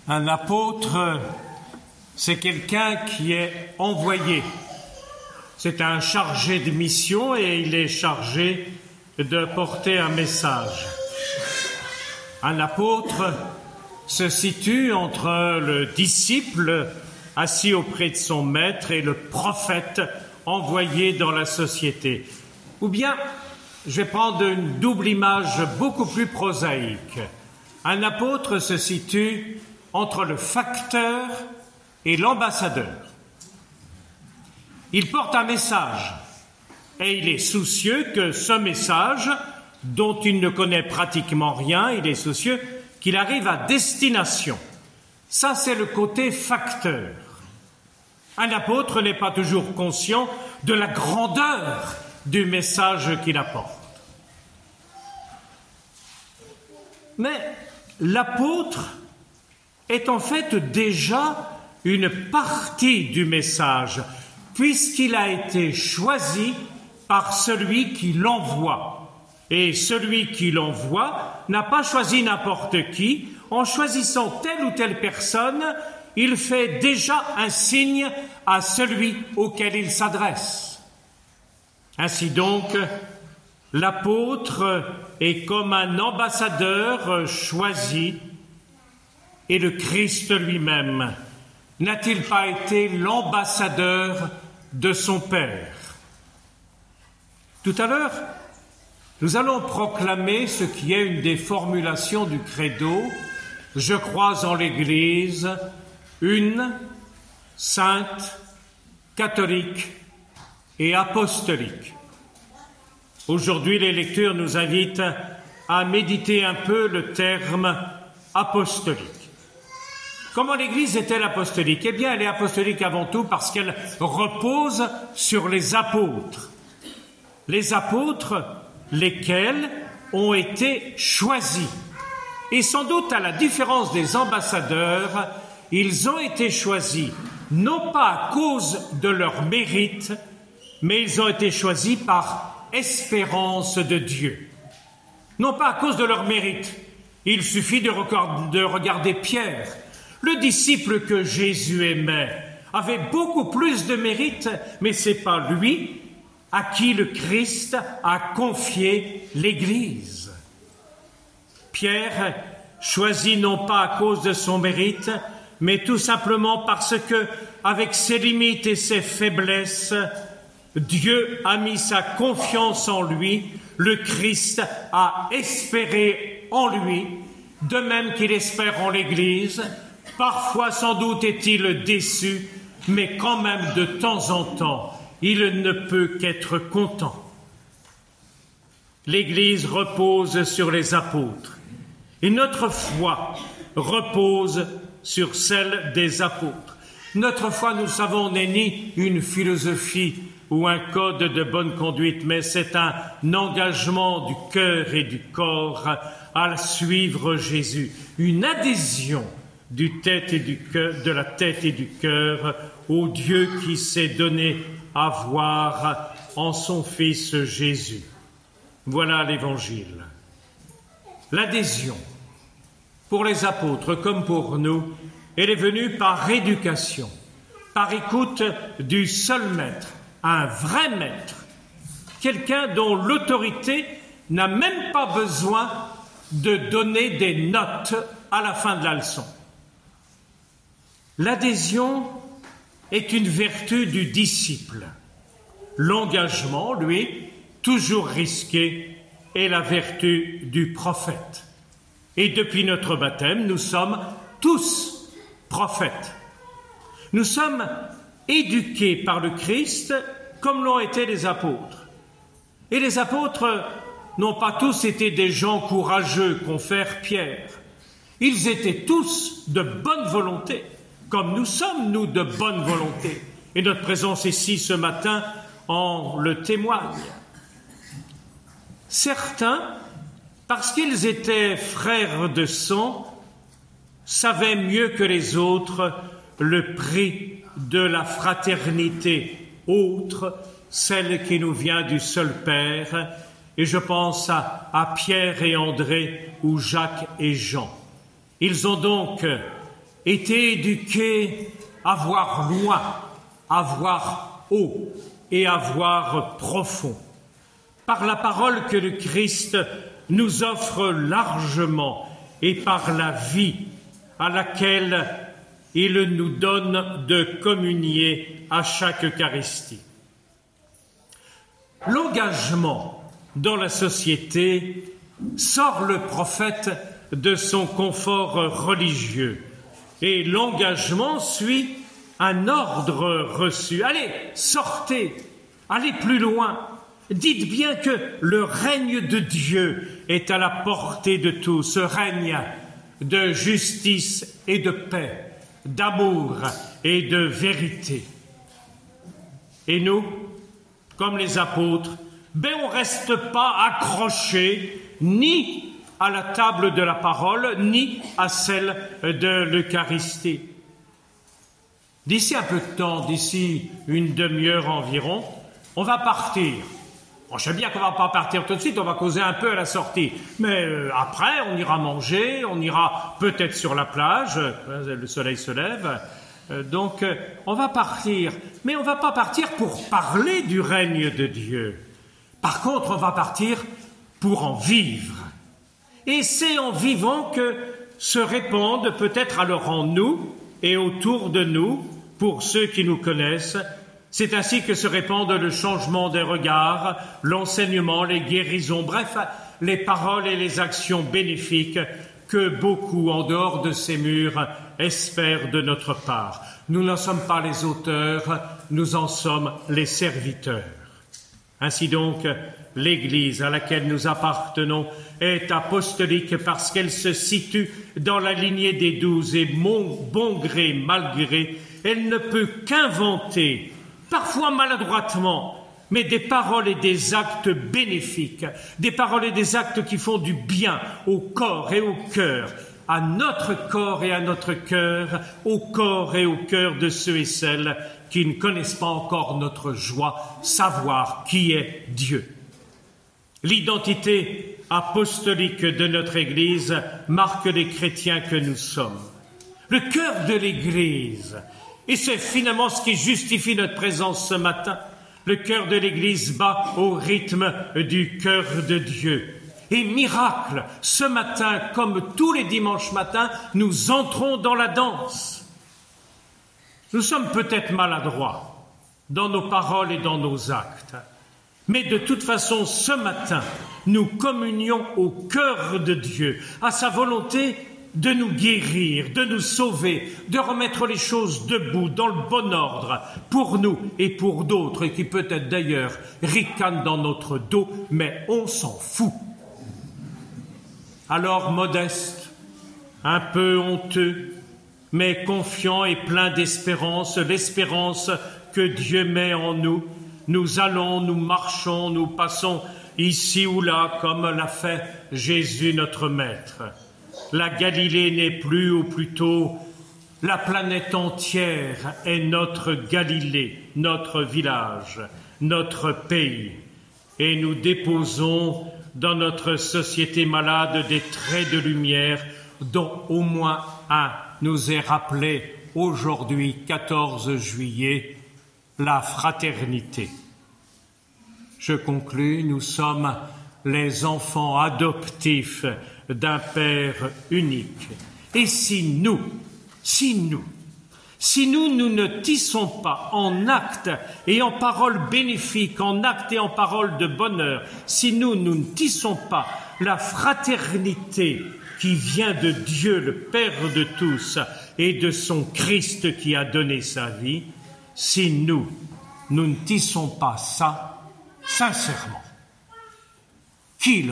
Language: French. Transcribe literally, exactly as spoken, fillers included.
Un apôtre, c'est quelqu'un qui est envoyé. C'est un chargé de mission et il est chargé de porter un message. Un apôtre se situe entre le disciple assis auprès de son maître et le prophète envoyé dans la société. Ou bien, je vais prendre une double image beaucoup plus prosaïque. Un apôtre se situe entre le facteur et l'ambassadeur. Il porte un message et il est soucieux que ce message, dont il ne connaît pratiquement rien, il est soucieux qu'il arrive à destination. Ça, c'est le côté facteur. Un apôtre n'est pas toujours conscient de la grandeur du message qu'il apporte. Mais l'apôtre est en fait déjà une partie du message, puisqu'il a été choisi par celui qui l'envoie. Et celui qui l'envoie n'a pas choisi n'importe qui. En choisissant telle ou telle personne, il fait déjà un signe à celui auquel il s'adresse. Ainsi donc, l'apôtre est comme un ambassadeur choisi, et le Christ lui-même n'a-t-il pas été l'ambassadeur de son Père? Tout à l'heure, nous allons proclamer ce qui est une des formulations du credo. Je crois en l'Église, une, sainte, catholique et apostolique. Aujourd'hui, les lectures nous invitent à méditer un peu le terme apostolique. Comment l'Église est-elle apostolique? Eh bien, elle est apostolique avant tout parce qu'elle repose sur les apôtres. Les apôtres, lesquels ont été choisis. Et sans doute, à la différence des ambassadeurs, ils ont été choisis, non pas à cause de leur mérite, mais ils ont été choisis par espérance de Dieu. Non pas à cause de leur mérite. Il suffit de regarder Pierre. Le disciple que Jésus aimait avait beaucoup plus de mérite, mais ce n'est pas lui à qui le Christ a confié l'Église. Pierre choisit non pas à cause de son mérite, mais tout simplement parce que, avec ses limites et ses faiblesses, Dieu a mis sa confiance en lui, le Christ a espéré en lui, de même qu'il espère en l'Église. Parfois, sans doute, est-il déçu, mais quand même, de temps en temps, il ne peut qu'être content. L'Église repose sur les apôtres, et notre foi repose sur celle des apôtres. Notre foi, nous savons, n'est ni une philosophie ou un code de bonne conduite, mais c'est un engagement du cœur et du corps à suivre Jésus, une adhésion du tête et du cœur, de la tête et du cœur au Dieu qui s'est donné à voir en son Fils Jésus. Voilà l'Évangile. L'adhésion, pour les apôtres comme pour nous, elle est venue par éducation, par écoute du seul maître, un vrai maître, quelqu'un dont l'autorité n'a même pas besoin de donner des notes à la fin de la leçon. L'adhésion est une vertu du disciple. L'engagement, lui, toujours risqué, est la vertu du prophète. Et depuis notre baptême, nous sommes tous prophètes. Nous sommes éduqués par le Christ comme l'ont été les apôtres. Et les apôtres n'ont pas tous été des gens courageux, confère Pierre. Ils étaient tous de bonne volonté, comme nous sommes, nous, de bonne volonté. Et notre présence ici ce matin en le témoigne. Certains, parce qu'ils étaient frères de sang, savaient mieux que les autres le prix de la fraternité autre, celle qui nous vient du seul Père, et je pense à, à Pierre et André ou Jacques et Jean. Ils ont donc été éduqués à voir loin, à voir haut et à voir profond. Par la parole que le Christ nous offre largement et par la vie à laquelle il nous donne de communier à chaque Eucharistie. L'engagement dans la société sort le prophète de son confort religieux et l'engagement suit un ordre reçu. Allez, sortez, allez plus loin. Dites bien que le règne de Dieu est à la portée de tous, ce règne de justice et de paix, d'amour et de vérité. Et nous, comme les apôtres, ben on ne reste pas accrochés ni à la table de la parole, ni à celle de l'Eucharistie. D'ici un peu de temps, d'ici une demi-heure environ, on va partir. Bon, je sais bien qu'on ne va pas partir tout de suite, on va causer un peu à la sortie. Mais euh, après, on ira manger, on ira peut-être sur la plage, euh, le soleil se lève. Euh, donc, euh, on va partir. Mais on ne va pas partir pour parler du règne de Dieu. Par contre, on va partir pour en vivre. Et c'est en vivant que se répandent peut-être alors en nous et autour de nous, pour ceux qui nous connaissent. C'est ainsi que se répandent le changement des regards, l'enseignement, les guérisons, bref, les paroles et les actions bénéfiques que beaucoup, en dehors de ces murs, espèrent de notre part. Nous n'en sommes pas les auteurs, nous en sommes les serviteurs. Ainsi donc, l'Église à laquelle nous appartenons est apostolique parce qu'elle se situe dans la lignée des douze et mon bon gré, mal gré, elle ne peut qu'inventer, parfois maladroitement, mais des paroles et des actes bénéfiques, des paroles et des actes qui font du bien au corps et au cœur, à notre corps et à notre cœur, au corps et au cœur de ceux et celles qui ne connaissent pas encore notre joie, savoir qui est Dieu. L'identité apostolique de notre Église marque les chrétiens que nous sommes. Le cœur de l'Église, et c'est finalement ce qui justifie notre présence ce matin, le cœur de l'Église bat au rythme du cœur de Dieu. Et miracle, ce matin, comme tous les dimanches matins, nous entrons dans la danse. Nous sommes peut-être maladroits dans nos paroles et dans nos actes, mais de toute façon, ce matin, nous communions au cœur de Dieu, à sa volonté de nous guérir, de nous sauver, de remettre les choses debout, dans le bon ordre, pour nous et pour d'autres, et qui peut-être d'ailleurs ricanent dans notre dos, mais on s'en fout. Alors modeste, un peu honteux, mais confiant et plein d'espérance, l'espérance que Dieu met en nous, nous allons, nous marchons, nous passons ici ou là, comme l'a fait Jésus notre Maître. La Galilée n'est plus, ou plutôt la planète entière est notre Galilée, notre village, notre pays. Et nous déposons dans notre société malade des traits de lumière dont au moins un nous est rappelé aujourd'hui, quatorze juillet, la fraternité. Je conclus, nous sommes les enfants adoptifs d'un Père unique. Et si nous, si nous, si nous, nous ne tissons pas en actes et en paroles bénéfiques, en actes et en paroles de bonheur, si nous, nous ne tissons pas la fraternité qui vient de Dieu, le Père de tous, et de son Christ qui a donné sa vie, si nous, nous ne tissons pas ça, sincèrement, qui le fera ?